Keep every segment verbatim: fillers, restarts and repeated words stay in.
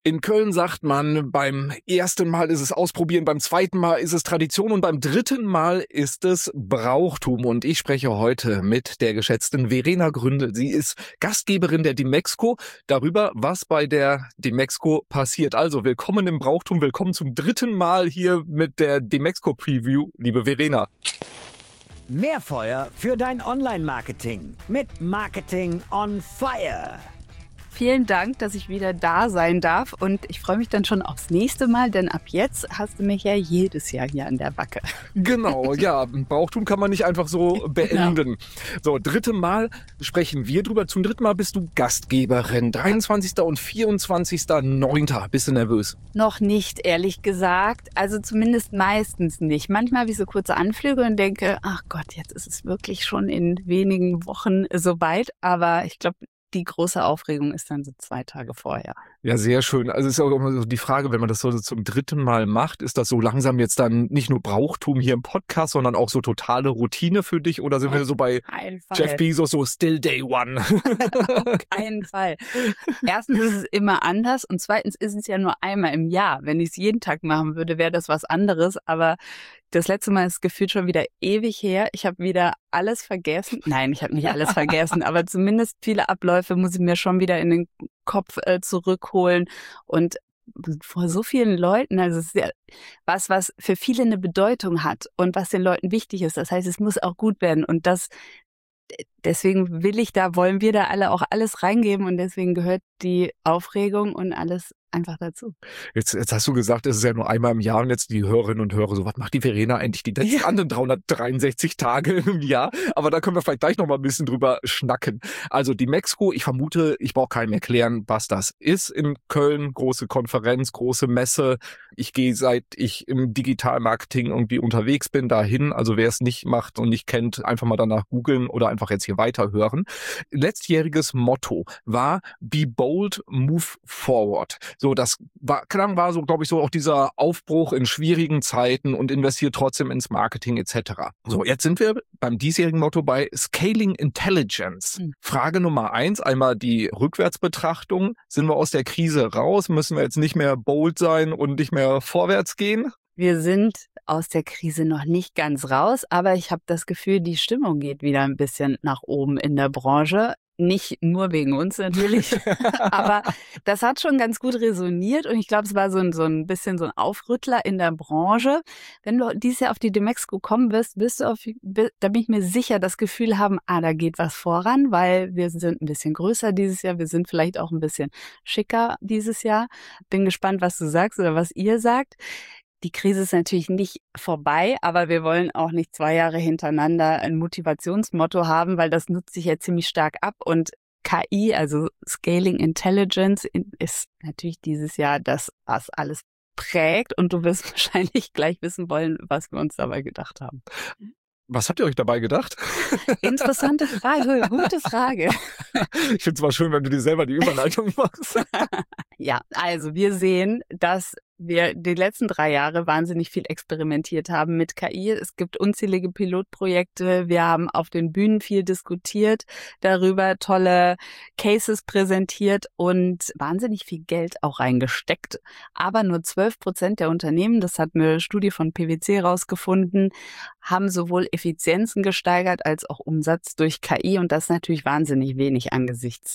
In Köln sagt man, beim ersten Mal ist es Ausprobieren, beim zweiten Mal ist es Tradition und beim dritten Mal ist es Brauchtum. Und ich spreche heute mit der geschätzten Verena Gründel. Sie ist Gastgeberin der Demexco, darüber, was bei der Demexco passiert. Also willkommen im Brauchtum, willkommen zum dritten Mal hier mit der Demexco Preview, liebe Verena. Mehr Feuer für dein Online-Marketing mit Marketing on Fire. Vielen Dank, dass ich wieder da sein darf und ich freue mich dann schon aufs nächste Mal, denn ab jetzt hast du mich ja jedes Jahr hier an der Backe. Genau, ja, Brauchtum kann man nicht einfach so beenden. Genau. So, dritte Mal sprechen wir drüber. Zum dritten Mal bist du Gastgeberin. dreiundzwanzigsten und vierundzwanzigsten neunten Bist du nervös? Noch nicht, ehrlich gesagt. Also zumindest meistens nicht. Manchmal habe ich so kurze Anflüge und denke, ach Gott, jetzt ist es wirklich schon in wenigen Wochen soweit. Aber ich glaube, die große Aufregung ist dann so zwei Tage vorher. Ja, sehr schön. Also es ist auch immer so die Frage, wenn man das so zum dritten Mal macht, ist das so langsam jetzt dann nicht nur Brauchtum hier im Podcast, sondern auch so totale Routine für dich? Oder sind Auf wir so bei Jeff Bezos so still day one? Auf keinen Fall. Erstens ist es immer anders und zweitens ist es ja nur einmal im Jahr. Wenn ich es jeden Tag machen würde, wäre das was anderes. Aber das letzte Mal ist gefühlt schon wieder ewig her. Ich habe wieder alles vergessen. Nein, ich habe nicht alles vergessen, aber zumindest viele Abläufe muss ich mir schon wieder in den Kopf äh, zurückholen. Und vor so vielen Leuten, also es ist ja was, was für viele eine Bedeutung hat und was den Leuten wichtig ist. Das heißt, es muss auch gut werden. Und das deswegen will ich da, wollen wir da alle auch alles reingeben und deswegen gehört die Aufregung und alles einfach dazu. Jetzt, jetzt hast du gesagt, es ist ja nur einmal im Jahr und jetzt die Hörerinnen und Hörer so, was macht die Verena eigentlich die letzten ja. anderen dreihundertdreiundsechzig Tage im Jahr? Aber da können wir vielleicht gleich noch mal ein bisschen drüber schnacken. Also die Demexco, ich vermute, ich brauche keinem erklären, was das ist in Köln. Große Konferenz, große Messe. Ich gehe, seit ich im Digitalmarketing irgendwie unterwegs bin, dahin. Also wer es nicht macht und nicht kennt, einfach mal danach googeln oder einfach jetzt hier weiterhören. Letztjähriges Motto war Be Bold, Move Forward. So, das war, klang war so, glaube ich, so auch dieser Aufbruch in schwierigen Zeiten und investiert trotzdem ins Marketing et cetera. So, jetzt sind wir beim diesjährigen Motto bei Scaling Intelligence. Mhm. Frage Nummer eins, einmal die Rückwärtsbetrachtung. Sind wir aus der Krise raus? Müssen wir jetzt nicht mehr bold sein und nicht mehr vorwärts gehen? Wir sind aus der Krise noch nicht ganz raus, aber ich habe das Gefühl, die Stimmung geht wieder ein bisschen nach oben in der Branche. Nicht nur wegen uns natürlich, aber das hat schon ganz gut resoniert und ich glaube, es war so ein, so ein bisschen so ein Aufrüttler in der Branche. Wenn du dieses Jahr auf die Demexco kommen wirst, wirst du auf, da bin ich mir sicher, das Gefühl haben, ah, da geht was voran, weil wir sind ein bisschen größer dieses Jahr, wir sind vielleicht auch ein bisschen schicker dieses Jahr. Bin gespannt, was du sagst oder was ihr sagt. Die Krise ist natürlich nicht vorbei, aber wir wollen auch nicht zwei Jahre hintereinander ein Motivationsmotto haben, weil das nutzt sich ja ziemlich stark ab und K I, also Scaling Intelligence, ist natürlich dieses Jahr das, was alles prägt und du wirst wahrscheinlich gleich wissen wollen, was wir uns dabei gedacht haben. Was habt ihr euch dabei gedacht? Interessante Frage, gute Frage. Ich finde es mal schön, wenn du dir selber die Überleitung machst. Ja, also wir sehen, dass wir die letzten drei Jahre wahnsinnig viel experimentiert haben mit K I. Es gibt unzählige Pilotprojekte. Wir haben auf den Bühnen viel diskutiert darüber, tolle Cases präsentiert und wahnsinnig viel Geld auch reingesteckt. Aber nur zwölf Prozent der Unternehmen, das hat eine Studie von P W C rausgefunden, haben sowohl Effizienzen gesteigert als auch Umsatz durch K I. Und das ist natürlich wahnsinnig wenig angesichts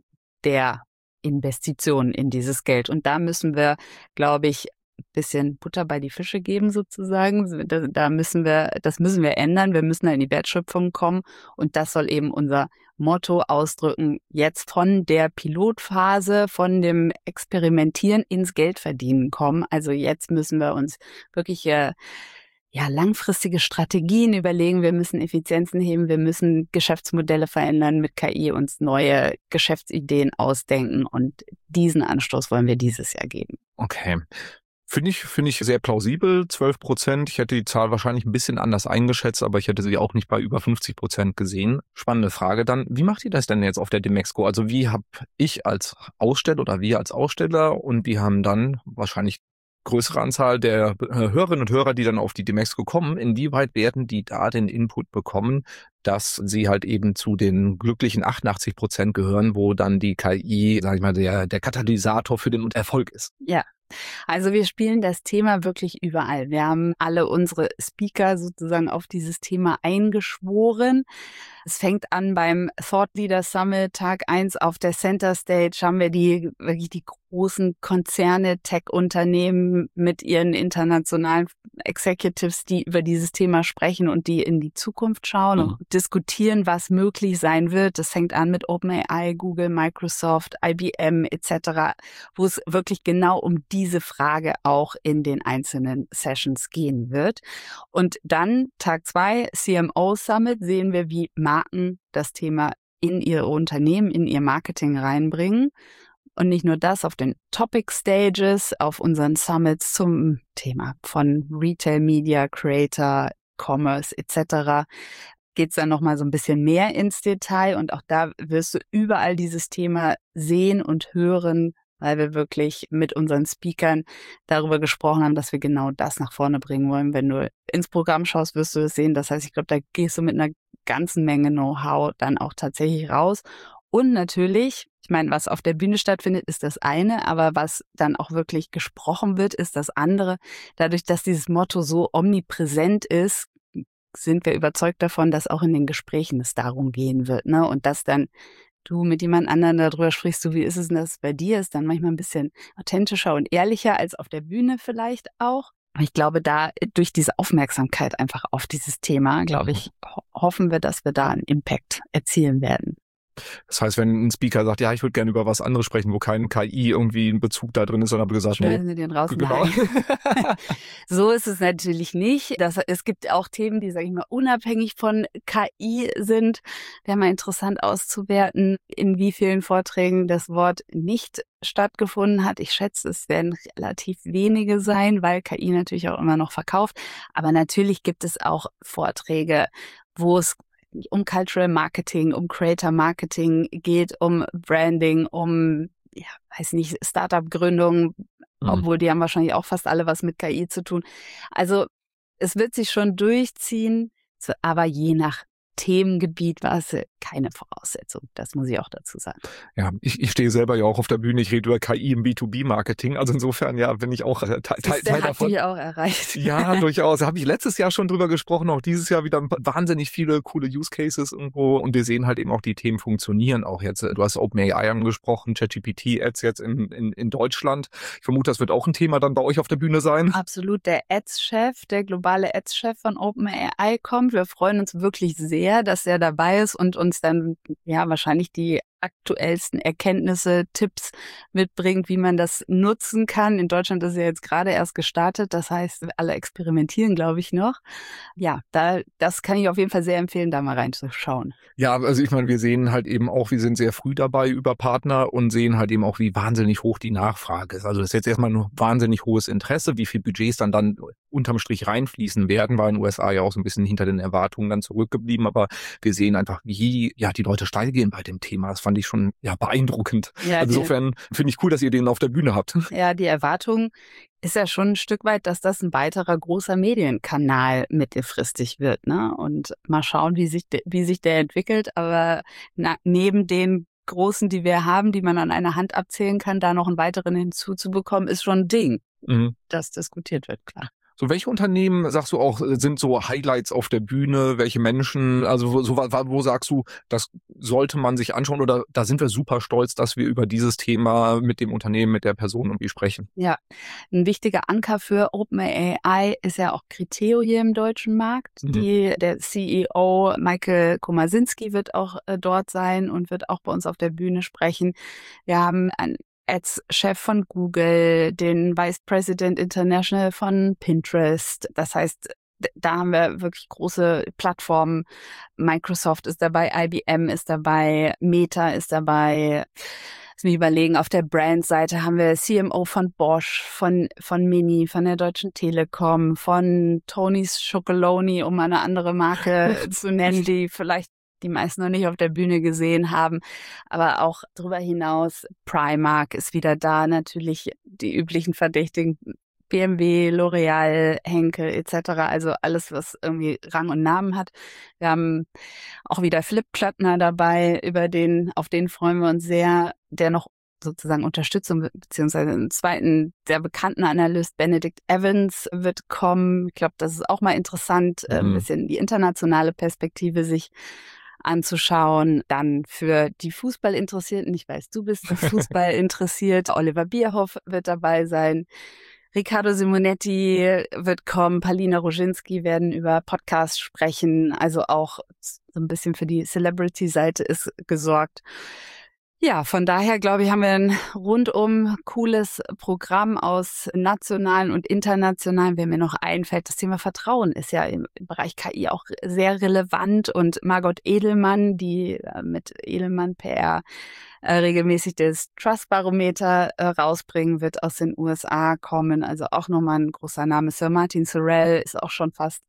der Investitionen in dieses Geld. Und da müssen wir, glaube ich, ein bisschen Butter bei die Fische geben sozusagen. Da, da müssen wir, das müssen wir ändern. Wir müssen da in die Wertschöpfung kommen. Und das soll eben unser Motto ausdrücken, jetzt von der Pilotphase, von dem Experimentieren ins Geldverdienen kommen. Also jetzt müssen wir uns wirklich äh, ja, langfristige Strategien überlegen, wir müssen Effizienzen heben, wir müssen Geschäftsmodelle verändern mit K I, uns neue Geschäftsideen ausdenken und diesen Anstoß wollen wir dieses Jahr geben. Okay. Finde ich, finde ich sehr plausibel, zwölf Prozent. Ich hätte die Zahl wahrscheinlich ein bisschen anders eingeschätzt, aber ich hätte sie auch nicht bei über fünfzig Prozent gesehen. Spannende Frage dann. Wie macht ihr das denn jetzt auf der Demexco? Also wie habe ich als Aussteller oder wir als Aussteller und wie haben dann wahrscheinlich größere Anzahl der äh, Hörerinnen und Hörer, die dann auf die Demexco kommen, inwieweit werden die da den Input bekommen, dass sie halt eben zu den glücklichen achtundachtzig Prozent gehören, wo dann die K I, sag ich mal, der, der Katalysator für den Erfolg ist? Ja. Also wir spielen das Thema wirklich überall. Wir haben alle unsere Speaker sozusagen auf dieses Thema eingeschworen. Es fängt an beim Thought Leader Summit, Tag eins auf der Center Stage haben wir die wirklich die großen Konzerne, Tech-Unternehmen mit ihren internationalen Executives, die über dieses Thema sprechen und die in die Zukunft schauen mhm. und diskutieren, was möglich sein wird. Das fängt an mit OpenAI, Google, Microsoft, I B M et cetera, wo es wirklich genau um diese Frage auch in den einzelnen Sessions gehen wird. Und dann Tag zwei, C M O Summit, sehen wir, wie Marken das Thema in ihre Unternehmen, in ihr Marketing reinbringen. Und nicht nur das, auf den Topic Stages, auf unseren Summits zum Thema von Retail Media, Creator, Commerce et cetera geht es dann nochmal so ein bisschen mehr ins Detail. Und auch da wirst du überall dieses Thema sehen und hören, weil wir wirklich mit unseren Speakern darüber gesprochen haben, dass wir genau das nach vorne bringen wollen. Wenn du ins Programm schaust, wirst du es sehen. Das heißt, ich glaube, da gehst du mit einer ganzen Menge Know-how dann auch tatsächlich raus. Und natürlich, ich meine, was auf der Bühne stattfindet, ist das eine, aber was dann auch wirklich gesprochen wird, ist das andere. Dadurch, dass dieses Motto so omnipräsent ist, sind wir überzeugt davon, dass auch in den Gesprächen es darum gehen wird, ne? Und dass dann du mit jemand anderem darüber sprichst, so wie ist es denn das bei dir, ist dann manchmal ein bisschen authentischer und ehrlicher als auf der Bühne vielleicht auch. Ich glaube, da durch diese Aufmerksamkeit einfach auf dieses Thema, glaube ich, ho- hoffen wir, dass wir da einen Impact erzielen werden. Das heißt, wenn ein Speaker sagt, ja, ich würde gerne über was anderes sprechen, wo kein K I irgendwie ein Bezug da drin ist, dann habe ich gesagt, Schmeißen nee. Sie den raus? Genau. Nein. So ist es natürlich nicht. Das, es gibt auch Themen, die, sage ich mal, unabhängig von K I sind. Wäre mal interessant auszuwerten, in wie vielen Vorträgen das Wort nicht stattgefunden hat. Ich schätze, es werden relativ wenige sein, weil K I natürlich auch immer noch verkauft. Aber natürlich gibt es auch Vorträge, wo es um Cultural Marketing, um Creator Marketing geht, um Branding, um, ja, weiß nicht, Startup-Gründung, mhm. obwohl die haben wahrscheinlich auch fast alle was mit K I zu tun. Also es wird sich schon durchziehen, aber je nach Themengebiet war es keine Voraussetzung. Das muss ich auch dazu sagen. Ja, ich, ich stehe selber ja auch auf der Bühne, ich rede über K I im B zwei B Marketing, also insofern ja, bin ich auch äh, Teil, Teil, Teil davon. Der hat dich auch erreicht. Ja, durchaus. Da habe ich letztes Jahr schon drüber gesprochen, auch dieses Jahr wieder wahnsinnig viele coole Use Cases irgendwo und wir sehen halt eben auch, die Themen funktionieren auch jetzt. Du hast OpenAI angesprochen, ChatGPT-Ads jetzt in, in, in Deutschland. Ich vermute, das wird auch ein Thema dann bei euch auf der Bühne sein. Absolut. Der Ads-Chef, der globale Ads-Chef von OpenAI kommt. Wir freuen uns wirklich sehr, dass er dabei ist und uns dann ja wahrscheinlich die aktuellsten Erkenntnisse, Tipps mitbringt, wie man das nutzen kann. In Deutschland ist ja jetzt gerade erst gestartet, das heißt, alle experimentieren, glaube ich, noch. Ja, da das kann ich auf jeden Fall sehr empfehlen, da mal reinzuschauen. Ja, also ich meine, wir sehen halt eben auch, wir sind sehr früh dabei über Partner und sehen halt eben auch, wie wahnsinnig hoch die Nachfrage ist. Also das ist jetzt erstmal nur wahnsinnig hohes Interesse, wie viel Budgets dann dann unterm Strich reinfließen werden, war in den U S A ja auch so ein bisschen hinter den Erwartungen dann zurückgeblieben, aber wir sehen einfach, wie ja die Leute steil gehen bei dem Thema. Das fand ich schon ja beeindruckend. Ja, also insofern finde ich cool, dass ihr den auf der Bühne habt. Ja, die Erwartung ist ja schon ein Stück weit, dass das ein weiterer großer Medienkanal mittelfristig wird, ne? Und mal schauen, wie sich de, wie sich der entwickelt. Aber na, neben den großen, die wir haben, die man an einer Hand abzählen kann, da noch einen weiteren hinzuzubekommen, ist schon ein Ding, mhm. das diskutiert wird, klar. So, welche Unternehmen, sagst du auch, sind so Highlights auf der Bühne? Welche Menschen, also wo, so, wo sagst du, das sollte man sich anschauen oder da sind wir super stolz, dass wir über dieses Thema mit dem Unternehmen, mit der Person irgendwie sprechen? Ja, ein wichtiger Anker für OpenAI ist ja auch Criteo hier im deutschen Markt. Mhm. Die, der C E O Michael Komasinski wird auch äh, dort sein und wird auch bei uns auf der Bühne sprechen. Wir haben ein Ads-Chef von Google, den Vice President International von Pinterest. Das heißt, da haben wir wirklich große Plattformen. Microsoft ist dabei, I B M ist dabei, Meta ist dabei. Lass mich überlegen, auf der Brand-Seite haben wir C M O von Bosch, von, von Mini, von der Deutschen Telekom, von Tony's Chocolonely, um eine andere Marke zu nennen, die vielleicht die meisten noch nicht auf der Bühne gesehen haben. Aber auch darüber hinaus, Primark ist wieder da, natürlich die üblichen Verdächtigen, B M W, L'Oreal, Henkel et cetera. Also alles, was irgendwie Rang und Namen hat. Wir haben auch wieder Philipp Klöckner dabei, über den, auf den freuen wir uns sehr, der noch sozusagen Unterstützung, beziehungsweise einen zweiten, der bekannten Analyst Benedict Evans wird kommen. Ich glaube, das ist auch mal interessant, mhm. ein bisschen die internationale Perspektive sich anzuschauen. Dann für die Fußballinteressierten, ich weiß, du bist Fußball interessiert, Oliver Bierhoff wird dabei sein. Riccardo Simonetti wird kommen, Palina Roginski werden über Podcasts sprechen, also auch so ein bisschen für die Celebrity-Seite ist gesorgt. Ja, von daher, glaube ich, haben wir ein rundum cooles Programm aus nationalen und internationalen. Wer mir noch einfällt, das Thema Vertrauen ist ja im Bereich K I auch sehr relevant. Und Margot Edelmann, die mit Edelmann P R regelmäßig das Trust-Barometer rausbringen, wird aus den U S A kommen. Also auch nochmal ein großer Name. Sir Martin Sorrell ist auch schon fast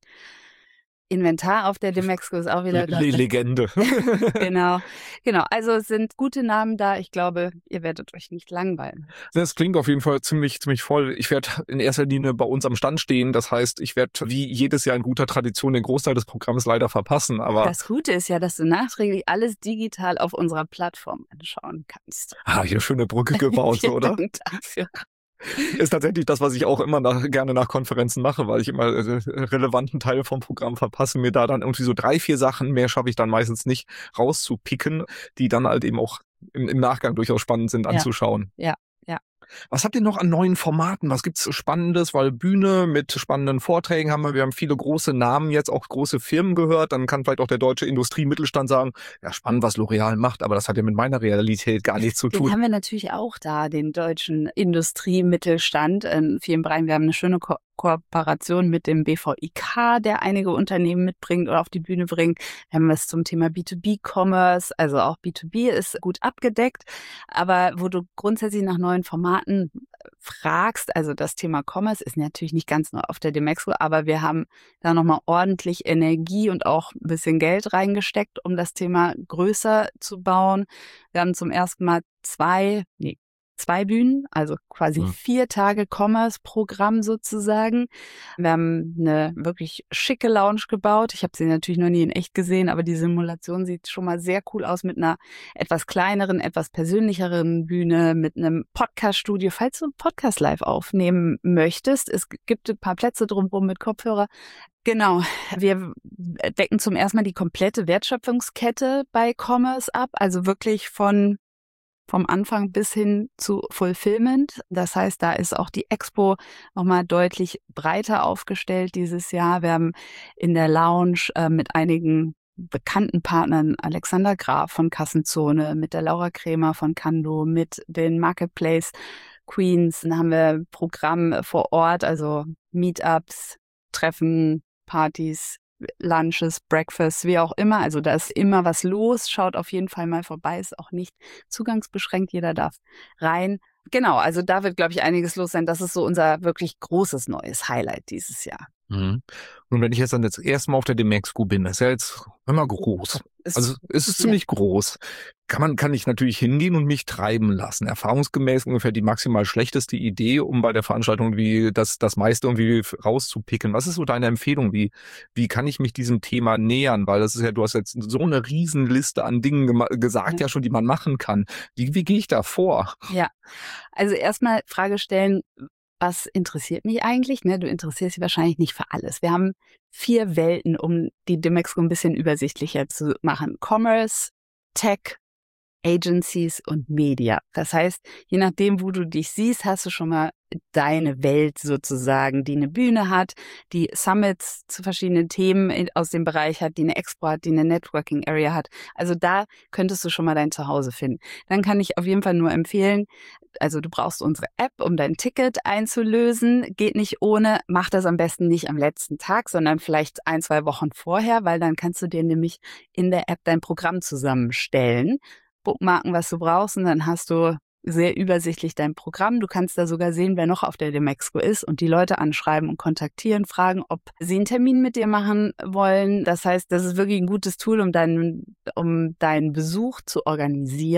Inventar auf der Demexco, ist auch wieder Le Legende. Genau, genau. Also es sind gute Namen da. Ich glaube, ihr werdet euch nicht langweilen. Das klingt auf jeden Fall ziemlich, ziemlich voll. Ich werde in erster Linie bei uns am Stand stehen. Das heißt, ich werde wie jedes Jahr in guter Tradition den Großteil des Programms leider verpassen. Aber das Gute ist ja, dass du nachträglich alles digital auf unserer Plattform anschauen kannst. Ah, hier schöne Brücke gebaut, so, oder? Dank dafür. Ist tatsächlich das, was ich auch immer nach, gerne nach Konferenzen mache, weil ich immer äh, relevanten Teil vom Programm verpasse, mir da dann irgendwie so drei, vier Sachen, mehr schaffe ich dann meistens nicht, rauszupicken, die dann halt eben auch im, im Nachgang durchaus spannend sind anzuschauen. Ja, ja. ja. Was habt ihr noch an neuen Formaten? Was gibt's Spannendes? Weil Bühne mit spannenden Vorträgen haben wir. Wir haben viele große Namen jetzt, auch große Firmen gehört. Dann kann vielleicht auch der deutsche Industrie-Mittelstand sagen, ja, spannend, was L'Oreal macht, aber das hat ja mit meiner Realität gar nichts zu tun. Den haben wir natürlich auch da, den deutschen Industrie-Mittelstand in vielen Bereichen. Wir haben eine schöne Ko- Kooperation mit dem B V I K, der einige Unternehmen mitbringt oder auf die Bühne bringt. Wir haben was zum Thema B zwei B-Commerce, also auch B zwei B ist gut abgedeckt. Aber wo du grundsätzlich nach neuen Formaten fragst, also das Thema Commerce ist natürlich nicht ganz nur auf der Demexco, aber wir haben da nochmal ordentlich Energie und auch ein bisschen Geld reingesteckt, um das Thema größer zu bauen. Wir haben zum ersten Mal zwei, nee, zwei Bühnen, also quasi ja. vier Tage Commerce-Programm sozusagen. Wir haben eine wirklich schicke Lounge gebaut. Ich habe sie natürlich noch nie in echt gesehen, aber die Simulation sieht schon mal sehr cool aus mit einer etwas kleineren, etwas persönlicheren Bühne, mit einem Podcast-Studio. Falls du einen Podcast live aufnehmen möchtest, es gibt ein paar Plätze drumherum mit Kopfhörer. Genau, wir decken zum ersten Mal die komplette Wertschöpfungskette bei Commerce ab, also wirklich von vom Anfang bis hin zu Fulfillment. Das heißt, da ist auch die Expo nochmal deutlich breiter aufgestellt dieses Jahr. Wir haben in der Lounge äh, mit einigen bekannten Partnern, Alexander Graf von Kassenzone, mit der Laura Krämer von Kando, mit den Marketplace Queens. Dann haben wir Programm vor Ort, also Meetups, Treffen, Partys, Lunches, Breakfast, wie auch immer. Also da ist immer was los. Schaut auf jeden Fall mal vorbei. Ist auch nicht zugangsbeschränkt. Jeder darf rein. Genau, also da wird, glaube ich, einiges los sein. Das ist so unser wirklich großes neues Highlight dieses Jahr. Mhm. Und wenn ich jetzt dann jetzt erstmal auf der Demexco bin, das ist ja jetzt immer groß. Ist, also es ist ziemlich ja. groß. Kann man, kann ich natürlich hingehen und mich treiben lassen. Erfahrungsgemäß ungefähr die maximal schlechteste Idee, um bei der Veranstaltung wie das, das meiste irgendwie rauszupicken. Was ist so deine Empfehlung? Wie, wie kann ich mich diesem Thema nähern? Weil das ist ja, du hast jetzt so eine Riesenliste an Dingen gema- gesagt, ja. ja schon, die man machen kann. Wie, wie gehe ich da vor? Ja, also erstmal Frage stellen, was interessiert mich eigentlich? Ne, du interessierst dich wahrscheinlich nicht für alles. Wir haben vier Welten, um die Demexco ein bisschen übersichtlicher zu machen. Commerce, Tech, Agencies und Media. Das heißt, je nachdem, wo du dich siehst, hast du schon mal deine Welt sozusagen, die eine Bühne hat, die Summits zu verschiedenen Themen aus dem Bereich hat, die eine Expo hat, die eine Networking Area hat. Also da könntest du schon mal dein Zuhause finden. Dann kann ich auf jeden Fall nur empfehlen, also du brauchst unsere App, um dein Ticket einzulösen. Geht nicht ohne, mach das am besten nicht am letzten Tag, sondern vielleicht ein, zwei Wochen vorher, weil dann kannst du dir nämlich in der App dein Programm zusammenstellen, bookmarken, was du brauchst, und dann hast du sehr übersichtlich dein Programm. Du kannst da sogar sehen, wer noch auf der Demexco ist und die Leute anschreiben und kontaktieren, fragen, ob sie einen Termin mit dir machen wollen. Das heißt, das ist wirklich ein gutes Tool, um deinen, um deinen Besuch zu organisieren.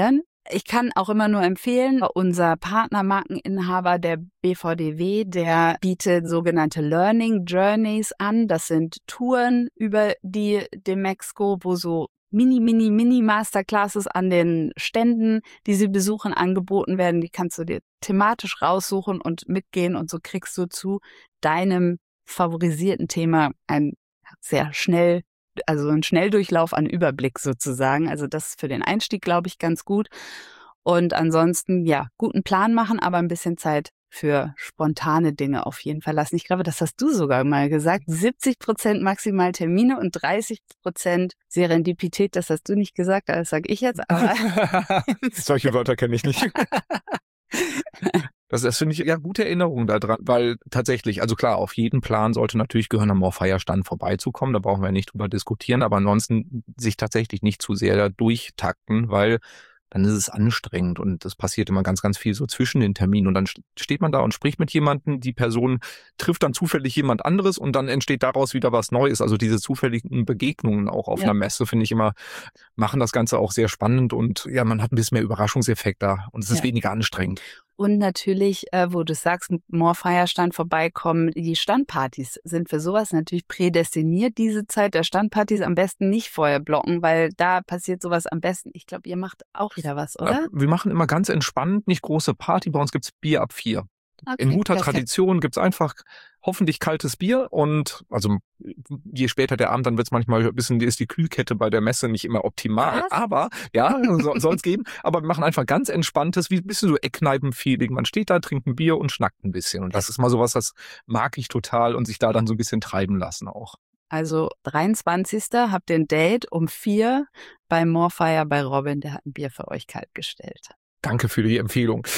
Ich kann auch immer nur empfehlen, unser Partnermarkeninhaber, der B V D W, der bietet sogenannte Learning Journeys an. Das sind Touren über die Demexco, wo so Mini, Mini, Mini Masterclasses an den Ständen, die sie besuchen, angeboten werden. Die kannst du dir thematisch raussuchen und mitgehen und so kriegst du zu deinem favorisierten Thema ein sehr schnell, also ein Schnelldurchlauf an Überblick sozusagen. Also das ist für den Einstieg, glaube ich, ganz gut. Und ansonsten, ja, guten Plan machen, aber ein bisschen Zeit für spontane Dinge auf jeden Fall lassen. Ich glaube, das hast du sogar mal gesagt. siebzig Prozent maximal Termine und dreißig Prozent Serendipität. Das hast du nicht gesagt, das sage ich jetzt. Aber solche Wörter kenne ich nicht. Das, das finde ich ja gute Erinnerung daran, weil tatsächlich, also klar, auf jeden Plan sollte natürlich gehören, am Morfire-Stand vorbeizukommen. Da brauchen wir nicht drüber diskutieren, aber ansonsten sich tatsächlich nicht zu sehr durchtakten, weil dann ist es anstrengend und es passiert immer ganz, ganz viel so zwischen den Terminen und dann steht man da und spricht mit jemandem, die Person trifft dann zufällig jemand anderes und dann entsteht daraus wieder was Neues. Also diese zufälligen Begegnungen auch auf ja. einer Messe, finde ich immer, machen das Ganze auch sehr spannend und ja, man hat ein bisschen mehr Überraschungseffekt da und es ist ja. weniger anstrengend. Und natürlich, äh, wo du sagst, Morfire-Stand vorbeikommen, die Standpartys sind für sowas natürlich prädestiniert. Diese Zeit der Standpartys am besten nicht vorher blocken, weil da passiert sowas am besten. Ich glaube, ihr macht auch wieder was, oder? Ja, wir machen immer ganz entspannt, nicht große Party. Bei uns gibt's Bier ab vier. Okay, in guter perfekt. Tradition gibt's einfach hoffentlich kaltes Bier und also je später der Abend, dann wird's manchmal ein bisschen, ist die Kühlkette bei der Messe nicht immer optimal, was? aber ja, so, soll's geben, aber wir machen einfach ganz entspanntes, wie ein bisschen so Eckkneipen-Feeling. Man steht da, trinkt ein Bier und schnackt ein bisschen und das ist mal sowas, das mag ich total und sich da dann so ein bisschen treiben lassen auch. Also dreiundzwanzigsten habt ihr ein Date um vier bei Morfire bei Robin, der hat ein Bier für euch kalt gestellt. Danke für die Empfehlung.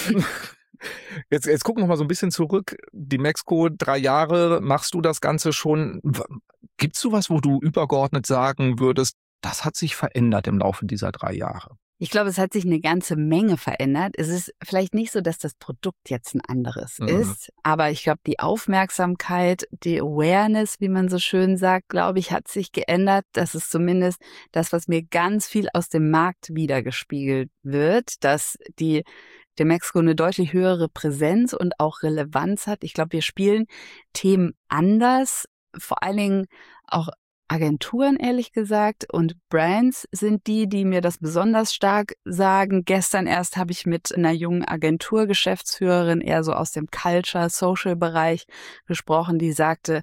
Jetzt, jetzt gucken wir mal so ein bisschen zurück. Demexco, drei Jahre, machst du das Ganze schon. Gibt's sowas, wo du übergeordnet sagen würdest, das hat sich verändert im Laufe dieser drei Jahre? Ich glaube, es hat sich eine ganze Menge verändert. Es ist vielleicht nicht so, dass das Produkt jetzt ein anderes mhm. ist, aber ich glaube, die Aufmerksamkeit, die Awareness, wie man so schön sagt, glaube ich, hat sich geändert. Das ist zumindest das, was mir ganz viel aus dem Markt wiedergespiegelt wird, dass die Demexco eine deutlich höhere Präsenz und auch Relevanz hat. Ich glaube, wir spielen Themen anders, vor allen Dingen auch Agenturen, ehrlich gesagt, und Brands sind die, die mir das besonders stark sagen. Gestern erst habe ich mit einer jungen Agenturgeschäftsführerin eher so aus dem Culture-Social-Bereich gesprochen, die sagte,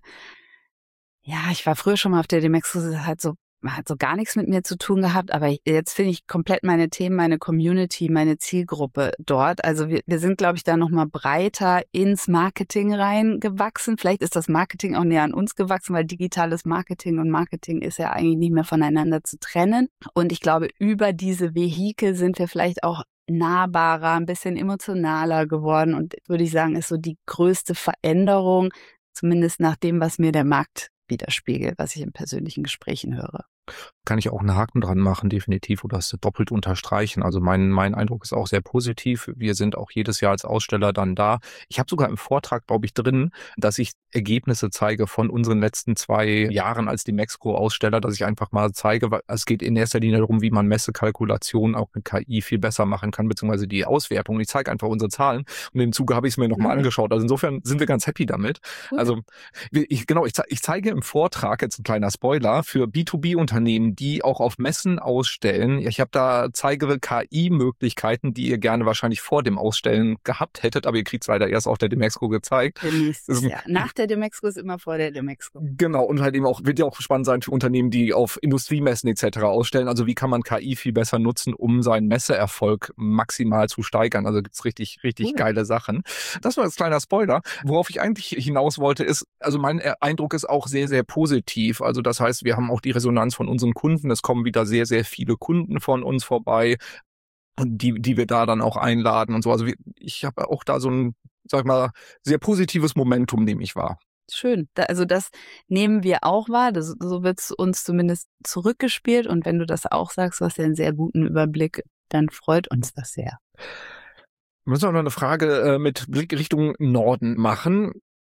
ja, ich war früher schon mal auf der Demexco, halt so hat so gar nichts mit mir zu tun gehabt, aber jetzt finde ich komplett meine Themen, meine Community, meine Zielgruppe dort. Also wir, wir sind, glaube ich, da nochmal breiter ins Marketing reingewachsen. Vielleicht ist das Marketing auch näher an uns gewachsen, weil digitales Marketing und Marketing ist ja eigentlich nicht mehr voneinander zu trennen. Und ich glaube, über diese Vehikel sind wir vielleicht auch nahbarer, ein bisschen emotionaler geworden und würde ich sagen, ist so die größte Veränderung, zumindest nach dem, was mir der Markt widerspiegelt, was ich in persönlichen Gesprächen höre. Kann ich auch einen Haken dran machen, definitiv, oder das doppelt unterstreichen. Also mein mein Eindruck ist auch sehr positiv. Wir sind auch jedes Jahr als Aussteller dann da. Ich habe sogar im Vortrag, glaube ich, drin, dass ich Ergebnisse zeige von unseren letzten zwei Jahren als Demexco-Aussteller, dass ich einfach mal zeige, weil es geht in erster Linie darum, wie man Messekalkulation auch mit K I viel besser machen kann, beziehungsweise die Auswertung. Ich zeige einfach unsere Zahlen und im Zuge habe ich es mir nochmal angeschaut. Also insofern sind wir ganz happy damit. Cool. Also ich, genau, ich, ich zeige im Vortrag, jetzt ein kleiner Spoiler, für B zwei B-Unternehmen, die auch auf Messen ausstellen. Ich habe da zeige K I-Möglichkeiten, die ihr gerne wahrscheinlich vor dem Ausstellen gehabt hättet, aber ihr kriegt es leider erst auf der Demexco gezeigt. Ja, nach der Demexco ist immer vor der Demexco. Genau, und halt eben auch, wird ja auch spannend sein für Unternehmen, die auf Industriemessen et cetera ausstellen. Also wie kann man K I viel besser nutzen, um seinen Messeerfolg maximal zu steigern? Also gibt's richtig, richtig cool. geile Sachen. Das war jetzt kleiner Spoiler. Worauf ich eigentlich hinaus wollte, ist, also mein Eindruck ist auch sehr, sehr positiv. Also das heißt, wir haben auch die Resonanz von unseren Kunden. Es kommen wieder sehr, sehr viele Kunden von uns vorbei, die die wir da dann auch einladen und so. Also ich habe auch da so ein, sag ich mal, sehr positives Momentum, nehme ich wahr. Schön. Also das nehmen wir auch wahr. Das, so wird es uns zumindest zurückgespielt. Und wenn du das auch sagst, du hast ja einen sehr guten Überblick, dann freut uns das sehr. Wir müssen auch noch eine Frage äh, mit Blick Richtung Norden machen.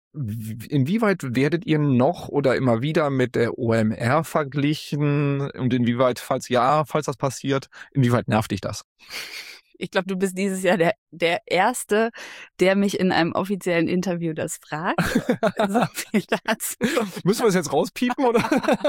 Inwieweit werdet ihr noch oder immer wieder mit der O M R verglichen und inwieweit, falls ja, falls das passiert, inwieweit nervt dich das? Ich glaube, du bist dieses Jahr der, der Erste, der mich in einem offiziellen Interview das fragt. So viel dazu. Müssen wir es jetzt rauspiepen, oder?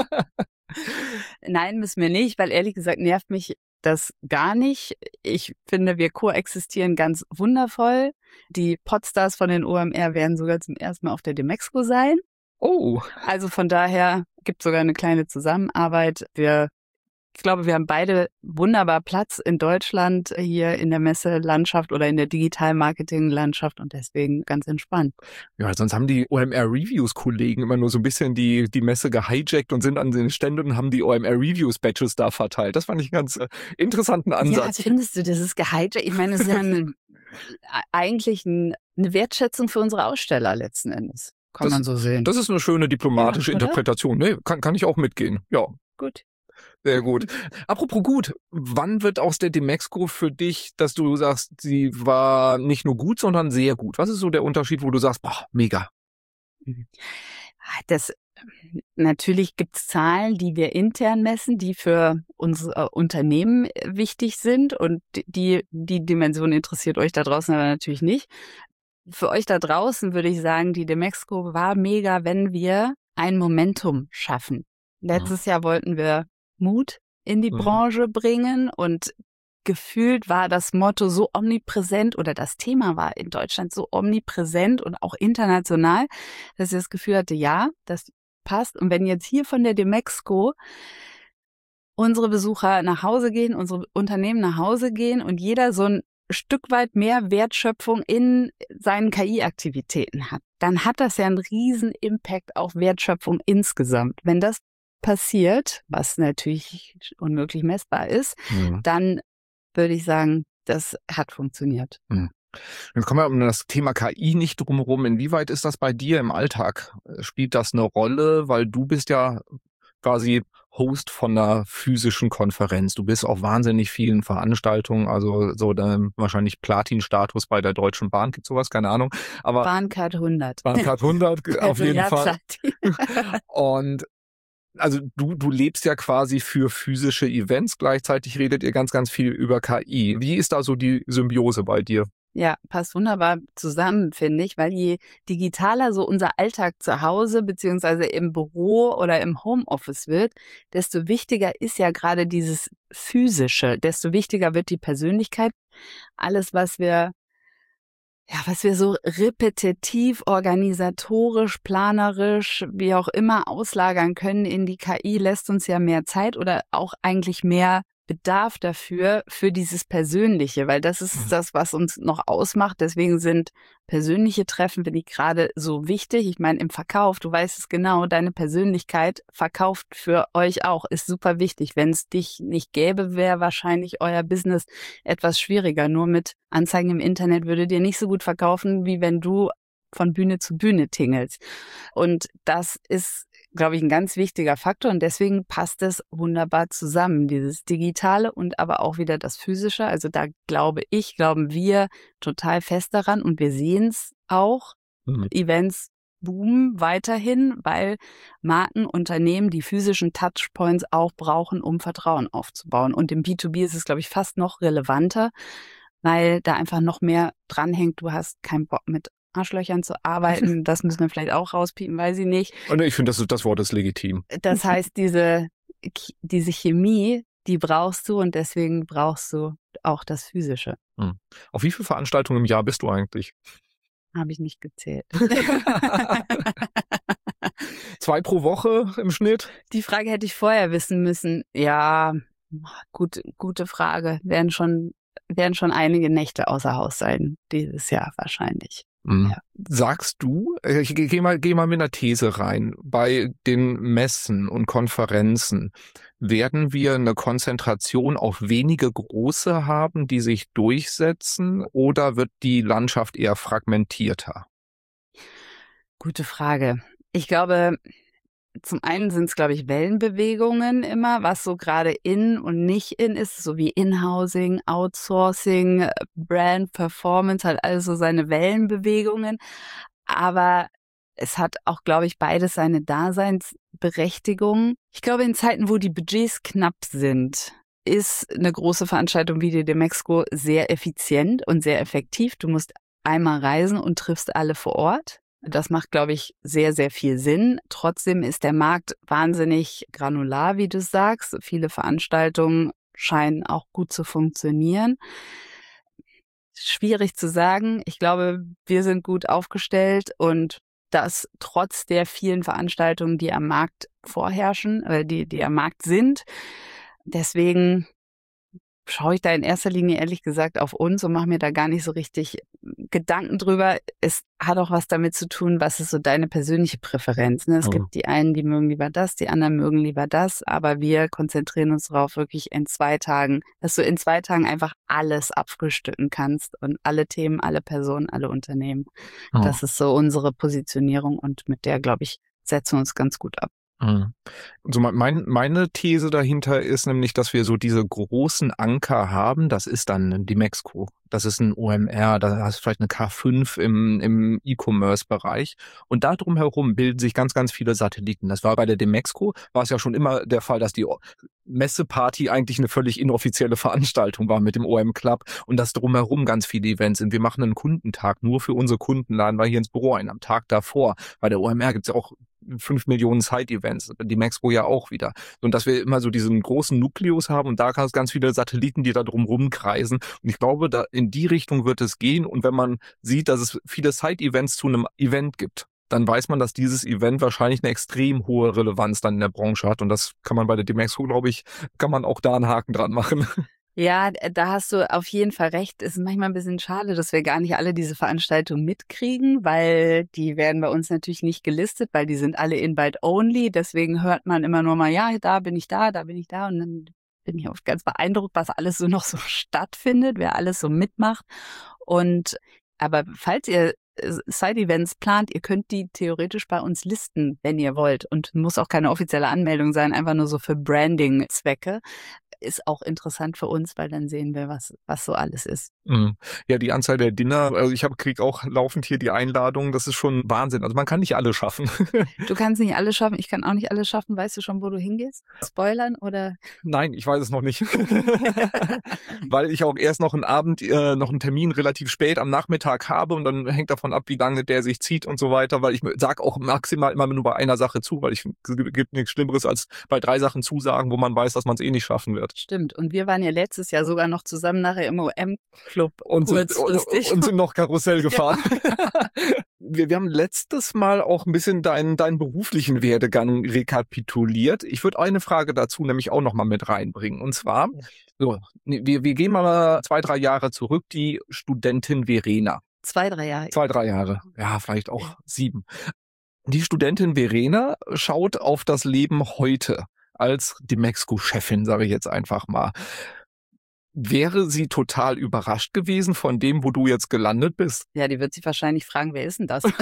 Nein, müssen wir nicht, weil ehrlich gesagt nervt mich das gar nicht. Ich finde, wir koexistieren ganz wundervoll. Die Podstars von den O M R werden sogar zum ersten Mal auf der Demexco sein. Oh. Also von daher gibt es sogar eine kleine Zusammenarbeit. Wir Ich glaube, wir haben beide wunderbar Platz in Deutschland hier in der Messelandschaft oder in der Digital-Marketing-Landschaft und deswegen ganz entspannt. Ja, sonst haben die O M R-Reviews-Kollegen immer nur so ein bisschen die, die Messe gehijackt und sind an den Ständen und haben die O M R-Reviews-Badges da verteilt. Das fand ich einen ganz äh, interessanten Ansatz. Ja, findest du, das ist gehijackt? Ich meine, es ist ja eine, eigentlich ein, eine Wertschätzung für unsere Aussteller letzten Endes. Kann das, man so sehen. Das ist eine schöne diplomatische Ja, oder? Interpretation. Nee, kann, kann ich auch mitgehen. Ja. Gut. Sehr gut. Apropos gut, wann wird aus der Demexco für dich, dass du sagst, sie war nicht nur gut, sondern sehr gut? Was ist so der Unterschied, wo du sagst, boah, mega? Das, natürlich gibt's Zahlen, die wir intern messen, die für unsere Unternehmen wichtig sind und die, die Dimension interessiert euch da draußen aber natürlich nicht. Für euch da draußen würde ich sagen, die Demexco war mega, wenn wir ein Momentum schaffen. Letztes Jahr wollten wir Mut in die Mhm. Branche bringen und gefühlt war das Motto so omnipräsent oder das Thema war in Deutschland so omnipräsent und auch international, dass ich das Gefühl hatte, ja, das passt. Und wenn jetzt hier von der Demexco unsere Besucher nach Hause gehen, unsere Unternehmen nach Hause gehen und jeder so ein Stück weit mehr Wertschöpfung in seinen K I-Aktivitäten hat, dann hat das ja einen riesen Impact auf Wertschöpfung insgesamt. Wenn das passiert, was natürlich unmöglich messbar ist, Mhm. dann würde ich sagen, das hat funktioniert. Jetzt kommen wir um das Thema K I nicht drumherum. Inwieweit ist das bei dir im Alltag? Spielt das eine Rolle? Weil du bist ja quasi Host von einer physischen Konferenz. Du bist auf wahnsinnig vielen Veranstaltungen, also so dann wahrscheinlich Platin-Status bei der Deutschen Bahn, gibt sowas, keine Ahnung. Aber Bahncard hundert. Bahncard hundert auf Also jeden ja, Fall. Platin. Und also du, du lebst ja quasi für physische Events, gleichzeitig redet ihr ganz, ganz viel über K I. Wie ist da so die Symbiose bei dir? Ja, passt wunderbar zusammen, finde ich, weil je digitaler so unser Alltag zu Hause beziehungsweise im Büro oder im Homeoffice wird, desto wichtiger ist ja gerade dieses Physische, desto wichtiger wird die Persönlichkeit. Alles, was wir Ja, was wir so repetitiv, organisatorisch, planerisch, wie auch immer auslagern können in die K I, lässt uns ja mehr Zeit oder auch eigentlich mehr Bedarf dafür, für dieses Persönliche, weil das ist das, was uns noch ausmacht. Deswegen sind persönliche Treffen, finde ich, gerade so wichtig. Ich meine, im Verkauf, du weißt es genau, deine Persönlichkeit verkauft für euch auch, ist super wichtig. Wenn es dich nicht gäbe, wäre wahrscheinlich euer Business etwas schwieriger. Nur mit Anzeigen im Internet würde dir nicht so gut verkaufen, wie wenn du von Bühne zu Bühne tingelst. Und das ist, glaube ich, ein ganz wichtiger Faktor und deswegen passt es wunderbar zusammen, dieses Digitale und aber auch wieder das Physische. Also da glaube ich, glauben wir total fest daran und wir sehen es auch. Mhm. Events boomen weiterhin, weil Marken, Unternehmen die physischen Touchpoints auch brauchen, um Vertrauen aufzubauen. Und im B zwei B ist es, glaube ich, fast noch relevanter, weil da einfach noch mehr dranhängt. Du hast keinen Bock mit Arschlöchern zu arbeiten, das müssen wir vielleicht auch rauspiepen, weiß ich nicht. Und ich finde, das, das Wort ist legitim. Das heißt, diese, diese Chemie, die brauchst du und deswegen brauchst du auch das Physische. Hm. Auf wie viele Veranstaltungen im Jahr bist du eigentlich? Habe ich nicht gezählt. Zwei pro Woche im Schnitt? Die Frage hätte ich vorher wissen müssen. Ja, gut, gute Frage. Werden schon, werden schon einige Nächte außer Haus sein dieses Jahr wahrscheinlich. Mhm. Ja. Sagst du, ich gehe mal, geh mal mit einer These rein, bei den Messen und Konferenzen werden wir eine Konzentration auf wenige große haben, die sich durchsetzen, oder wird die Landschaft eher fragmentierter? Gute Frage. Ich glaube, zum einen sind es, glaube ich, Wellenbewegungen immer, was so gerade in und nicht in ist, so wie Inhousing, Outsourcing, Brand, Performance, halt alles so seine Wellenbewegungen. Aber es hat auch, glaube ich, beides seine Daseinsberechtigung. Ich glaube, in Zeiten, wo die Budgets knapp sind, ist eine große Veranstaltung wie die Demexco sehr effizient und sehr effektiv. Du musst einmal reisen und triffst alle vor Ort. Das macht, glaube ich, sehr, sehr viel Sinn. Trotzdem ist der Markt wahnsinnig granular, wie du sagst. Viele Veranstaltungen scheinen auch gut zu funktionieren. Schwierig zu sagen. Ich glaube, wir sind gut aufgestellt und das trotz der vielen Veranstaltungen, die am Markt vorherrschen, äh, die, die am Markt sind. Deswegen schaue ich da in erster Linie ehrlich gesagt auf uns und mache mir da gar nicht so richtig Gedanken drüber. Es hat auch was damit zu tun, was ist so deine persönliche Präferenz. Ne? Es Oh. gibt die einen, die mögen lieber das, die anderen mögen lieber das, aber wir konzentrieren uns darauf, wirklich in zwei Tagen, dass du in zwei Tagen einfach alles abfrühstücken kannst und alle Themen, alle Personen, alle Unternehmen. Oh. Das ist so unsere Positionierung und mit der, glaube ich, setzen wir uns ganz gut ab. Mhm. Also mein, meine These dahinter ist nämlich, dass wir so diese großen Anker haben. Das ist dann die Demexco, das ist ein O M R, da hast du vielleicht eine K fünf im, im E-Commerce-Bereich. Und da drumherum bilden sich ganz, ganz viele Satelliten. Das war bei der Demexco, war es ja schon immer der Fall, dass die Messeparty eigentlich eine völlig inoffizielle Veranstaltung war mit dem O M Club und dass drumherum ganz viele Events sind. Wir machen einen Kundentag nur für unsere Kunden, laden wir hier ins Büro ein. Am Tag davor, bei der O M R gibt es ja auch fünf Millionen Side-Events, die Demexco ja auch wieder. Und dass wir immer so diesen großen Nukleus haben und da ganz, ganz viele Satelliten, die da drumherum kreisen. Und ich glaube, da in die Richtung wird es gehen. Und wenn man sieht, dass es viele Side-Events zu einem Event gibt, dann weiß man, dass dieses Event wahrscheinlich eine extrem hohe Relevanz dann in der Branche hat. Und das kann man bei der Demexco, glaube ich, kann man auch da einen Haken dran machen. Ja, da hast du auf jeden Fall recht. Es ist manchmal ein bisschen schade, dass wir gar nicht alle diese Veranstaltungen mitkriegen, weil die werden bei uns natürlich nicht gelistet, weil die sind alle Invite-only. Deswegen hört man immer nur mal, ja, da bin ich da, da bin ich da. Und dann bin ich oft ganz beeindruckt, was alles so noch so stattfindet, wer alles so mitmacht. Und aber falls ihr Side-Events plant, ihr könnt die theoretisch bei uns listen, wenn ihr wollt. Und muss auch keine offizielle Anmeldung sein, einfach nur so für Branding-Zwecke. Ist auch interessant für uns, weil dann sehen wir, was was so alles ist. Ja, die Anzahl der Dinner, also ich habe krieg auch laufend hier die Einladungen, das ist schon Wahnsinn. Also man kann nicht alle schaffen. Du kannst nicht alle schaffen, ich kann auch nicht alle schaffen. Weißt du schon, wo du hingehst? Spoilern oder? Nein, ich weiß es noch nicht. Weil ich auch erst noch einen Abend, äh, noch einen Termin relativ spät am Nachmittag habe und dann hängt davon ab, wie lange der sich zieht und so weiter, weil ich sag auch maximal immer nur bei einer Sache zu, weil ich es gibt nichts Schlimmeres als bei drei Sachen zusagen, wo man weiß, dass man es eh nicht schaffen wird. Stimmt. Und wir waren ja letztes Jahr sogar noch zusammen nachher im O M-Club und sind, und, und sind noch Karussell gefahren. Ja. wir, wir haben letztes Mal auch ein bisschen deinen, deinen beruflichen Werdegang rekapituliert. Ich würde eine Frage dazu nämlich auch noch mal mit reinbringen. Und zwar, so, wir, wir gehen mal zwei, drei Jahre zurück, die Studentin Verena. Zwei, drei Jahre. Zwei, drei Jahre. Ja, vielleicht auch ja. sieben. Die Studentin Verena schaut auf das Leben heute als Demexco-Chefin, sage ich jetzt einfach mal. Wäre sie total überrascht gewesen von dem, wo du jetzt gelandet bist? Ja, die wird sich wahrscheinlich fragen, wer ist denn das? Das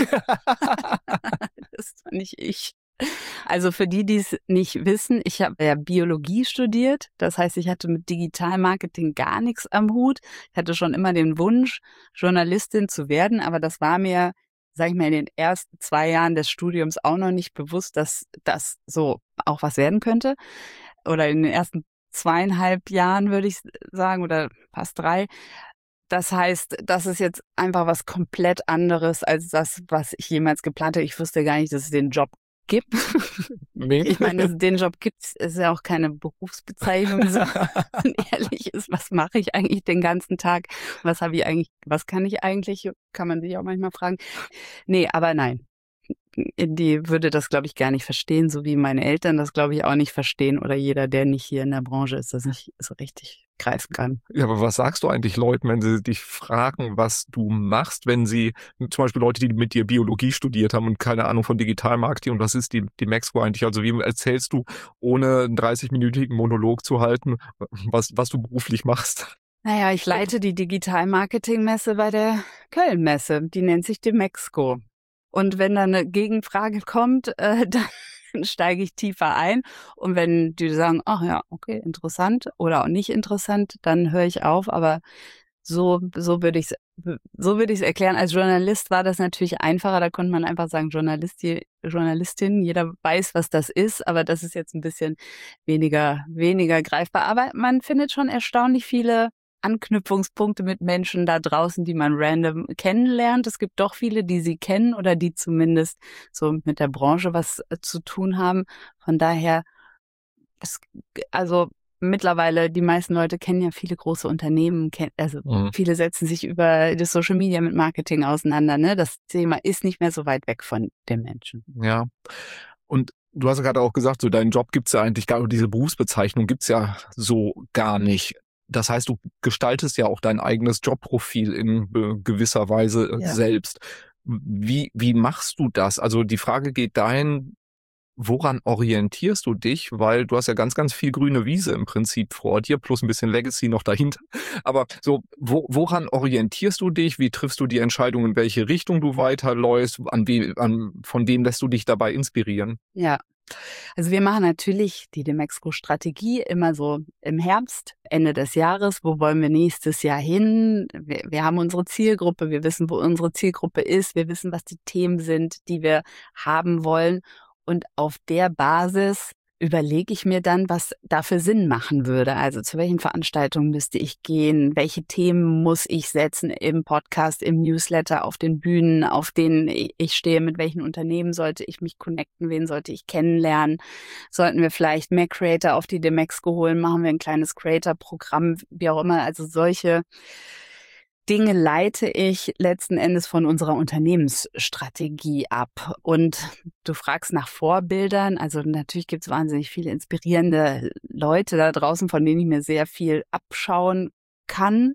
ist nicht ich. Also für die, die es nicht wissen, ich habe ja Biologie studiert. Das heißt, ich hatte mit Digitalmarketing gar nichts am Hut. Ich hatte schon immer den Wunsch, Journalistin zu werden, aber das war mir, sag ich mal, in den ersten zwei Jahren des Studiums auch noch nicht bewusst, dass das so auch was werden könnte. Oder in den ersten zweieinhalb Jahren, würde ich sagen, oder fast drei. Das heißt, das ist jetzt einfach was komplett anderes als das, was ich jemals geplant habe. Ich wusste gar nicht, dass es den Job gibt. Nee. Ich meine, den Job gibt es, ist ja auch keine Berufsbezeichnung. So. Und ehrlich ist, was mache ich eigentlich den ganzen Tag? Was habe ich eigentlich, was kann ich eigentlich? Kann man sich auch manchmal fragen. Nee, aber nein. Die würde das, glaube ich, gar nicht verstehen, so wie meine Eltern das, glaube ich, auch nicht verstehen oder jeder, der nicht hier in der Branche ist, das nicht so richtig greifen kann. Ja, aber was sagst du eigentlich Leuten, wenn sie dich fragen, was du machst, wenn sie, zum Beispiel Leute, die mit dir Biologie studiert haben und keine Ahnung von Digitalmarketing und was ist die, die Demexco eigentlich? Also wie erzählst du, ohne einen dreißig-minütigen Monolog zu halten, was, was du beruflich machst? Naja, ich leite die Digitalmarketing-Messe bei der Köln-Messe. Die nennt sich Demexco. Und wenn dann eine Gegenfrage kommt, äh, dann steige ich tiefer ein. Und wenn die sagen, ach ja, okay, interessant oder auch nicht interessant, dann höre ich auf. Aber so so würde ich es so würde ich es erklären. Als Journalist war das natürlich einfacher. Da konnte man einfach sagen, Journalisti, Journalistin. Jeder weiß, was das ist. Aber das ist jetzt ein bisschen weniger, weniger greifbar. Aber man findet schon erstaunlich viele Anknüpfungspunkte mit Menschen da draußen, die man random kennenlernt. Es gibt doch viele, die sie kennen oder die zumindest so mit der Branche was zu tun haben. Von daher, es, also mittlerweile, die meisten Leute kennen ja viele große Unternehmen, also mhm. viele setzen sich über das Social Media mit Marketing auseinander. Ne? Das Thema ist nicht mehr so weit weg von den Menschen. Ja, und du hast ja gerade auch gesagt, so deinen Job gibt's ja eigentlich gar nicht, diese Berufsbezeichnung gibt's ja so gar nicht. Das heißt, du gestaltest ja auch dein eigenes Jobprofil in gewisser Weise ja. selbst. Wie, wie machst du das? Also die Frage geht dahin, woran orientierst du dich? Weil du hast ja ganz, ganz viel grüne Wiese im Prinzip vor dir, plus ein bisschen Legacy noch dahinter. Aber so, wo, woran orientierst du dich? Wie triffst du die Entscheidung, in welche Richtung du weiterläufst? An wem, an, von wem lässt du dich dabei inspirieren? Ja. Also wir machen natürlich die Demexco-Strategie immer so im Herbst, Ende des Jahres. Wo wollen wir nächstes Jahr hin? Wir, wir haben unsere Zielgruppe, wir wissen, wo unsere Zielgruppe ist, wir wissen, was die Themen sind, die wir haben wollen. Und auf der Basis überlege ich mir dann, was dafür Sinn machen würde. Also zu welchen Veranstaltungen müsste ich gehen? Welche Themen muss ich setzen im Podcast, im Newsletter, auf den Bühnen, auf denen ich stehe? Mit welchen Unternehmen sollte ich mich connecten? Wen sollte ich kennenlernen? Sollten wir vielleicht mehr Creator auf die Demexco holen? Machen wir ein kleines Creator-Programm, wie auch immer. Also solche Dinge leite ich letzten Endes von unserer Unternehmensstrategie ab. Und du fragst nach Vorbildern. Also natürlich gibt es wahnsinnig viele inspirierende Leute da draußen, von denen ich mir sehr viel abschauen kann.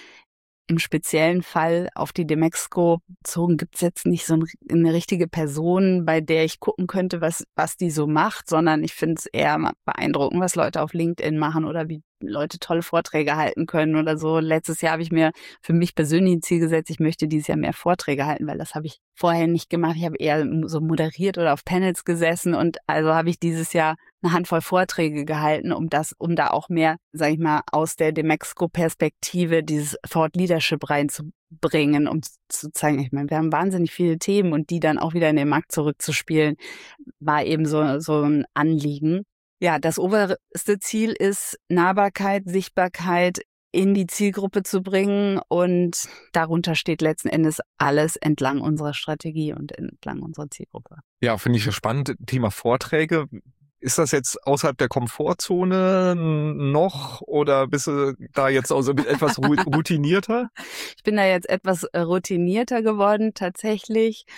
Im speziellen Fall auf die Demexco bezogen gibt es jetzt nicht so eine richtige Person, bei der ich gucken könnte, was was die so macht, sondern ich finde es eher beeindruckend, was Leute auf LinkedIn machen oder wie Leute tolle Vorträge halten können oder so. Letztes Jahr habe ich mir für mich persönlich ein Ziel gesetzt, ich möchte dieses Jahr mehr Vorträge halten, weil das habe ich vorher nicht gemacht. Ich habe eher so moderiert oder auf Panels gesessen und also habe ich dieses Jahr eine Handvoll Vorträge gehalten, um das, um da auch mehr, sage ich mal, aus der Demexco-Perspektive dieses Thought Leadership reinzubringen, um zu zeigen, ich meine, wir haben wahnsinnig viele Themen und die dann auch wieder in den Markt zurückzuspielen, war eben so, so ein Anliegen. Ja, das oberste Ziel ist, Nahbarkeit, Sichtbarkeit in die Zielgruppe zu bringen und darunter steht letzten Endes alles entlang unserer Strategie und entlang unserer Zielgruppe. Ja, finde ich spannend. Thema Vorträge. Ist das jetzt außerhalb der Komfortzone noch oder bist du da jetzt also etwas routinierter? Ich bin da jetzt etwas routinierter geworden, tatsächlich.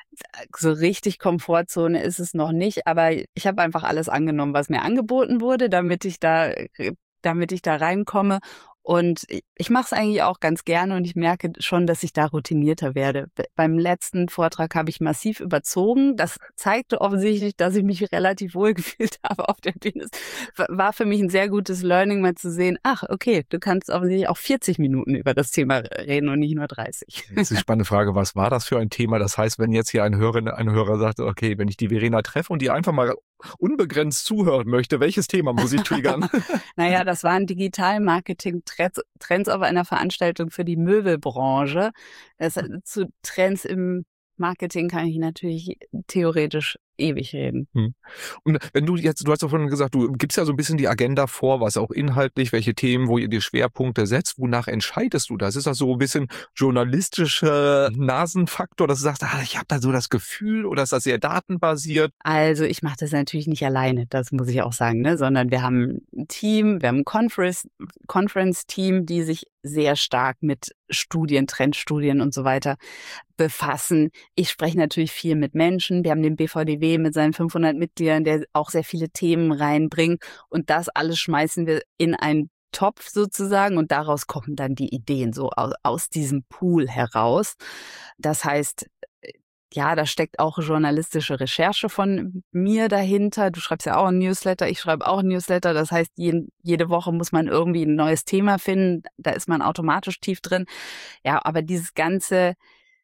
So richtig Komfortzone ist es noch nicht, aber ich habe einfach alles angenommen, was mir angeboten wurde, damit ich da, damit ich da reinkomme. Und ich mache es eigentlich auch ganz gerne und ich merke schon, dass ich da routinierter werde. Beim letzten Vortrag habe ich massiv überzogen. Das zeigte offensichtlich, dass ich mich relativ wohl gefühlt habe auf der Bühne. Es war für mich ein sehr gutes Learning, mal zu sehen, ach, okay, du kannst offensichtlich auch vierzig Minuten über das Thema reden und nicht nur dreißig. Jetzt ist die spannende Frage, was war das für ein Thema? Das heißt, wenn jetzt hier ein Hörer, ein Hörer sagt, okay, wenn ich die Verena treffe und die einfach mal unbegrenzt zuhören möchte, welches Thema muss ich triggern? Naja, das waren Digital-Marketing-Trends Trends auf einer Veranstaltung für die Möbelbranche. Das, zu Trends im Marketing kann ich natürlich theoretisch ewig reden. Hm. Und wenn du jetzt, du hast ja vorhin gesagt, du gibst ja so ein bisschen die Agenda vor, was auch inhaltlich, welche Themen, wo ihr die Schwerpunkte setzt, wonach entscheidest du das? Ist das so ein bisschen journalistischer Nasenfaktor, dass du sagst, ah, ich habe da so das Gefühl, oder ist das sehr datenbasiert? Also ich mache das natürlich nicht alleine, das muss ich auch sagen, ne? Sondern wir haben ein Team, wir haben ein Conference, Conference-Team, die sich sehr stark mit Studien, Trendstudien und so weiter befassen. Ich spreche natürlich viel mit Menschen. Wir haben den B V D W mit seinen fünfhundert Mitgliedern, der auch sehr viele Themen reinbringt. Und das alles schmeißen wir in einen Topf sozusagen und daraus kommen dann die Ideen so aus, aus diesem Pool heraus. Das heißt, ja, da steckt auch journalistische Recherche von mir dahinter. Du schreibst ja auch ein Newsletter, ich schreibe auch ein Newsletter. Das heißt, jeden, jede Woche muss man irgendwie ein neues Thema finden. Da ist man automatisch tief drin. Ja, aber dieses ganze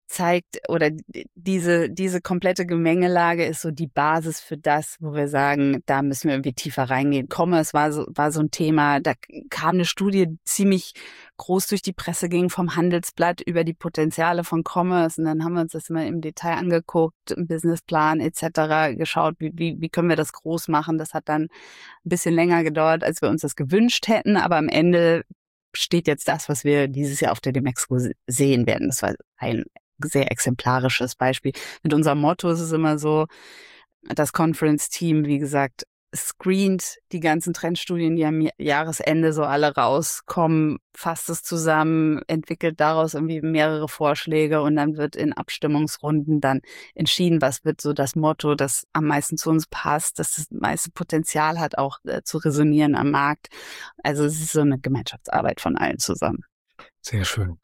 zeigt oder diese diese komplette Gemengelage ist so die Basis für das, wo wir sagen, da müssen wir irgendwie tiefer reingehen. Commerce war so war so ein Thema, da kam eine Studie, die ziemlich groß durch die Presse ging vom Handelsblatt über die Potenziale von Commerce und dann haben wir uns das immer im Detail angeguckt, im Businessplan et cetera geschaut, wie, wie wie können wir das groß machen. Das hat dann ein bisschen länger gedauert, als wir uns das gewünscht hätten, aber am Ende steht jetzt das, was wir dieses Jahr auf der Demexco sehen werden. Das war ein sehr exemplarisches Beispiel. Mit unserem Motto ist es immer so, das Conference-Team, wie gesagt, screent die ganzen Trendstudien, die am Jahresende so alle rauskommen, fasst es zusammen, entwickelt daraus irgendwie mehrere Vorschläge und dann wird in Abstimmungsrunden dann entschieden, was wird so das Motto, das am meisten zu uns passt, das das meiste Potenzial hat, auch äh, zu resonieren am Markt. Also es ist so eine Gemeinschaftsarbeit von allen zusammen. Sehr schön.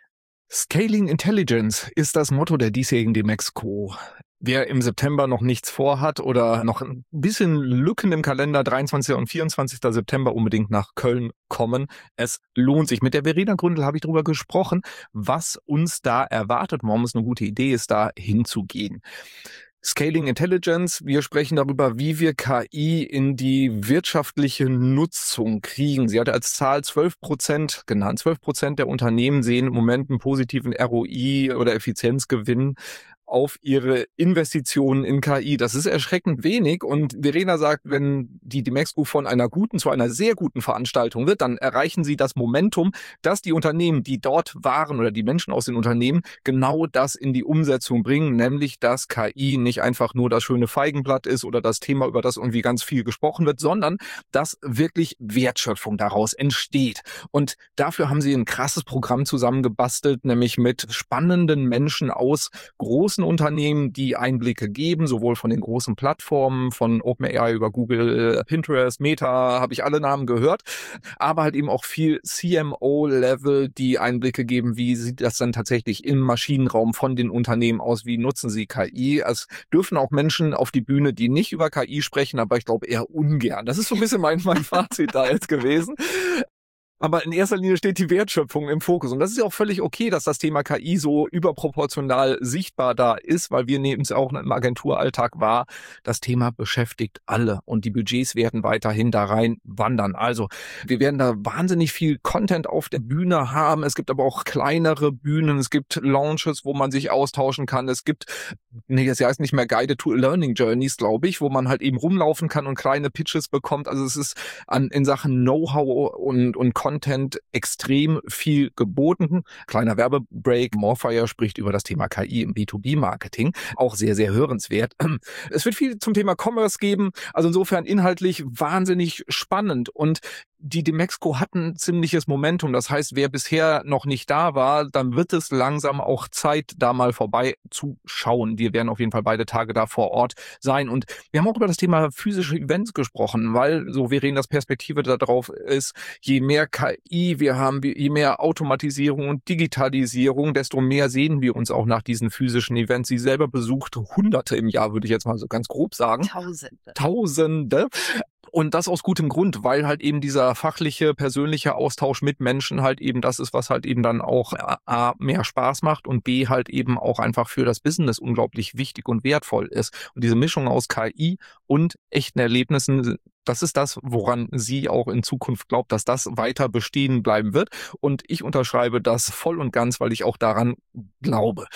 Scaling Intelligence ist das Motto der diesjährigen Demexco. Wer im September noch nichts vorhat oder noch ein bisschen Lücken im Kalender, dreiundzwanzigsten und vierundzwanzigsten September unbedingt nach Köln kommen. Es lohnt sich. Mit der Verena Gründel habe ich darüber gesprochen, was uns da erwartet, warum es eine gute Idee ist, da hinzugehen. Scaling Intelligence, wir sprechen darüber, wie wir K I in die wirtschaftliche Nutzung kriegen. Sie hatte als Zahl zwölf Prozent genannt. zwölf Prozent der Unternehmen sehen im Moment einen positiven R O I oder Effizienzgewinn auf ihre Investitionen in K I. Das ist erschreckend wenig und Verena sagt, wenn die Demexco von einer guten zu einer sehr guten Veranstaltung wird, dann erreichen sie das Momentum, dass die Unternehmen, die dort waren oder die Menschen aus den Unternehmen genau das in die Umsetzung bringen, nämlich dass K I nicht einfach nur das schöne Feigenblatt ist oder das Thema, über das irgendwie ganz viel gesprochen wird, sondern dass wirklich Wertschöpfung daraus entsteht. Und dafür haben sie ein krasses Programm zusammengebastelt, nämlich mit spannenden Menschen aus großen Unternehmen, die Einblicke geben, sowohl von den großen Plattformen, von OpenAI über Google, Pinterest, Meta, habe ich alle Namen gehört, aber halt eben auch viel C M O-Level, die Einblicke geben, wie sieht das dann tatsächlich im Maschinenraum von den Unternehmen aus, wie nutzen sie K I. Es dürfen auch Menschen auf die Bühne, die nicht über K I sprechen, aber ich glaube eher ungern. Das ist so ein bisschen mein, mein Fazit da jetzt gewesen. Aber in erster Linie steht die Wertschöpfung im Fokus. Und das ist ja auch völlig okay, dass das Thema K I so überproportional sichtbar da ist, weil wir nehmen es auch im Agenturalltag wahr. Das Thema beschäftigt alle und die Budgets werden weiterhin da rein wandern. Also wir werden da wahnsinnig viel Content auf der Bühne haben. Es gibt aber auch kleinere Bühnen. Es gibt Launches, wo man sich austauschen kann. Es gibt, nee, das heißt nicht mehr Guided to Learning Journeys, glaube ich, wo man halt eben rumlaufen kann und kleine Pitches bekommt. Also es ist an, in Sachen Know-how und, und Content extrem viel geboten. Kleiner Werbebreak. Morfire spricht über das Thema K I im B zwei B-Marketing. Auch sehr, sehr hörenswert. Es wird viel zum Thema Commerce geben. Also insofern inhaltlich wahnsinnig spannend. Und die Demexco hat ein ziemliches Momentum. Das heißt, wer bisher noch nicht da war, dann wird es langsam auch Zeit, da mal vorbei zu schauen. Wir werden auf jeden Fall beide Tage da vor Ort sein. Und wir haben auch über das Thema physische Events gesprochen, weil so Verenas Perspektive darauf ist, je mehr K I wir haben, je mehr Automatisierung und Digitalisierung, desto mehr sehen wir uns auch nach diesen physischen Events. Sie selber besucht Hunderte im Jahr, würde ich jetzt mal so ganz grob sagen. Tausende. Tausende. Und das aus gutem Grund, weil halt eben dieser fachliche, persönliche Austausch mit Menschen halt eben das ist, was halt eben dann auch A, mehr Spaß macht und B, halt eben auch einfach für das Business unglaublich wichtig und wertvoll ist. Und diese Mischung aus K I und echten Erlebnissen, das ist das, woran sie auch in Zukunft glaubt, dass das weiter bestehen bleiben wird. Und ich unterschreibe das voll und ganz, weil ich auch daran glaube.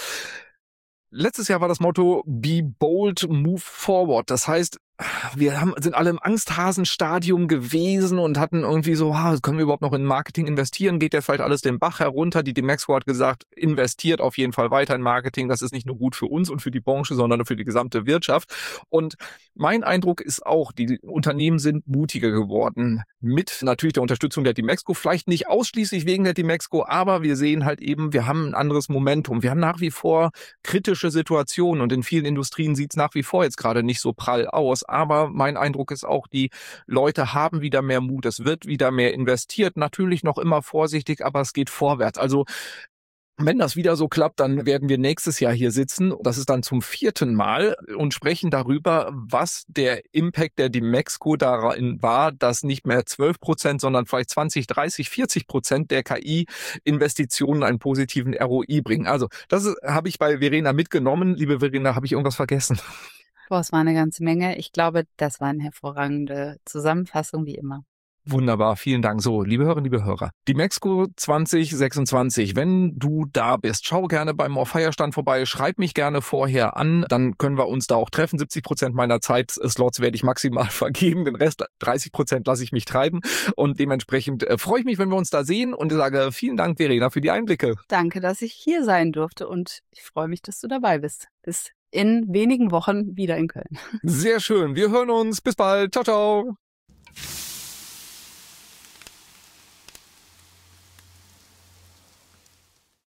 Letztes Jahr war das Motto Be Bold, Move Forward. Das heißt, wir haben, sind alle im Angsthasenstadium gewesen und hatten irgendwie so, ah, können wir überhaupt noch in Marketing investieren? Geht ja vielleicht alles den Bach herunter? Die Demexco hat gesagt, investiert auf jeden Fall weiter in Marketing. Das ist nicht nur gut für uns und für die Branche, sondern für die gesamte Wirtschaft. Und mein Eindruck ist auch, die Unternehmen sind mutiger geworden. Mit natürlich der Unterstützung der Demexco, vielleicht nicht ausschließlich wegen der Demexco, aber wir sehen halt eben, wir haben ein anderes Momentum. Wir haben nach wie vor kritische Situationen und in vielen Industrien sieht es nach wie vor jetzt gerade nicht so prall aus. Aber mein Eindruck ist auch, die Leute haben wieder mehr Mut, es wird wieder mehr investiert, natürlich noch immer vorsichtig, aber es geht vorwärts. Also Wenn das wieder so klappt, dann werden wir nächstes Jahr hier sitzen. Das ist dann zum vierten Mal und sprechen darüber, was der Impact der Dimexco darin war, dass nicht mehr zwölf Prozent, sondern vielleicht zwanzig, dreißig, vierzig Prozent der K I-Investitionen einen positiven R O I bringen. Also das habe ich bei Verena mitgenommen. Liebe Verena, habe ich irgendwas vergessen? Boah, es war eine ganze Menge. Ich glaube, das war eine hervorragende Zusammenfassung, wie immer. Wunderbar, vielen Dank. So, liebe Hörerinnen, liebe Hörer, Dimexco zwanzig sechsundzwanzig, wenn du da bist, schau gerne beim Morfire-Stand vorbei, schreib mich gerne vorher an, dann können wir uns da auch treffen. siebzig Prozent meiner Zeitslots werde ich maximal vergeben, den Rest, dreißig Prozent lasse ich mich treiben und dementsprechend äh, freue ich mich, wenn wir uns da sehen und sage vielen Dank, Verena, für die Einblicke. Danke, dass ich hier sein durfte und ich freue mich, dass du dabei bist. Bis in wenigen Wochen wieder in Köln. Sehr schön, wir hören uns, bis bald, ciao, ciao.